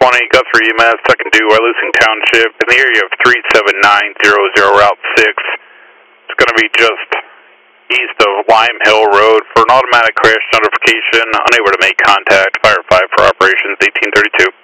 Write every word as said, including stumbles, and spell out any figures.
twenty, Guthrie E M S, second due, Wyalusing Township, in the area of three seven nine zero zero, Route six. It's going to be just east of Lime Hill Road for an automatic crash notification. Unable to make contact. Fire five for operations eighteen thirty-two.